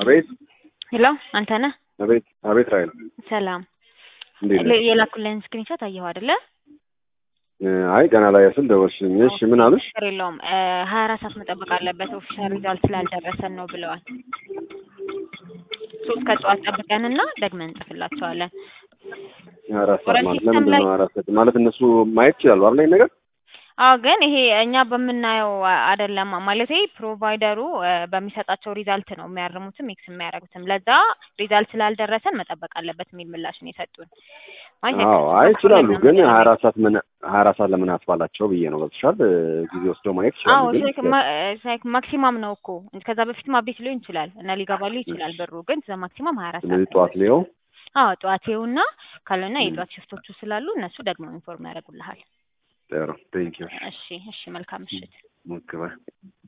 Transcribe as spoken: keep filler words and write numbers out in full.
አቤት ሄሎ አንተ ነህ? አቤት አቤት ራይል ሰላም እንዴት ነህ? የላኩልህን ስክሪንሾት አየኸው አይደለ? አይ ገና ላይ ያስል ደወልሽኝ። እሺ ምን አሉሽ? ችግር የለውም ሀያ አራት ሰዓት መጠበቅ አለበት ኦፊሻል ሪዛልት ስላልደረሰን ነው ብለዋል። ሶስት ከጠዋት ጠብቀንና ደግመን እንጽፍላቸዋለን። አራት ሰዓት ማለት ለምንድን ነው አራት ሰዓት ማለት? እነሱ ማየት ይችላሉ አይደል ነገር? አዎ ግን ይሄ እኛ በምናየው አይደለም ማለት ፕሮቫይደሩ በሚሰጣቸው ሪዛልት ነው የሚያርሙትም ኤክስ የሚያደርጉትም። ለዛ ሪዛልት ስላልደረሰን መጠበቅ አለበት የሚል ምላሽ ነው የሰጡን። አዎ አይ ይችላሉ ግን ሀያ አራት ሰዓት ምን ሀያ አራት ሰዓት ለምን አስባላቸው ብዬ ነው። ገብቶሻል? ጊዜ ወስደው ማየት ይችላሉ። ግን አዎ ማክሲማም ነው እኮ ከዛ በፊትም አፕዴት ሊሆን ይችላል እና ሊገባሉ ይችላል ብሩ ግን ዘ ማክሲማም ሀያ አራት ሰዓት። ስለዚህ ጠዋት ሊየው አዎ ጠዋት ይኸውና ካልሆነ የጠዋት ሽፍቶቹ ስላሉ እነሱ ደግሞ ኢንፎርም ያደርጉልሃል። ጥሩ ቴንክ ዩ። እሺ እሺ መልካም ምሽት። ሞክባ